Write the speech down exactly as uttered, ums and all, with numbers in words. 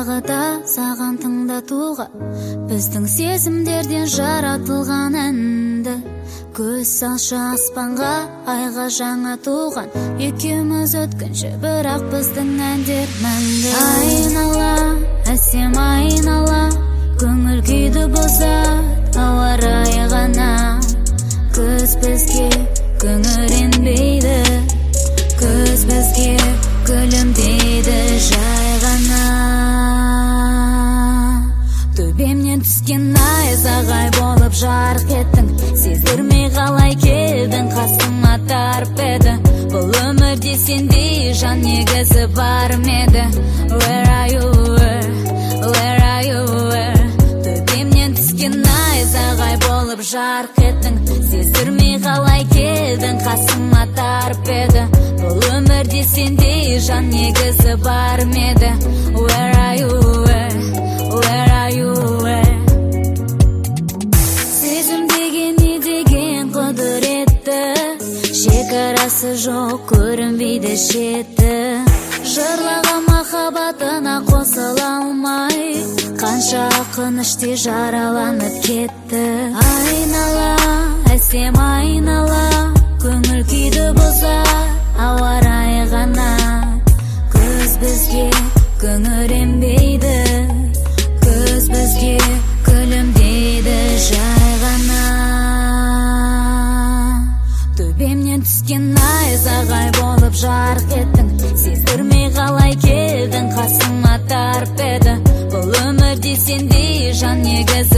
тағы да саған тыңдатуға біздің сезімдерден жаратылған әнді. Көз салшы аспанға, айға жаңа туған, екеуміз өткінші, бірақ біздің әндер мәңгі. Айнала, әсем айнала, көңіл күйді бұзат ауа райы ғана. Көз бізге күңіренбейді, көз бізге күлімдейді жай ғана. Төбемнен түскен найзағай болып жарқ еттің, сездірмей қалай келдің, қасыма тарп еді. Бұл өмірде сендей жан негізі бар меді. Where are you, where are you, төбемнен түскен найзағай болып жарқ еттің, сездірмей қалай келдің, қасыма тарп еді. Бұл өмірде сендей жан негізі бар меді. Where are you, where are you, сезім деген не деген құдіретті, шекарасы жоқ, көрінбейді шеті. Жырлаған махаббатына қосыла алмай, қанша ақын іште жараланып кетті. Айнала, әсем айнала, көңіл күйді бұзар ауа райы ғана. Көз бізге күңіренбейді, көз бізге күлімдейді жай ғана. Төбемнен түскен найзағай болып жарқ еттің, сездірмей қалай келдің, қасыма тарп еді. Бұл өмірде сендей жан негізі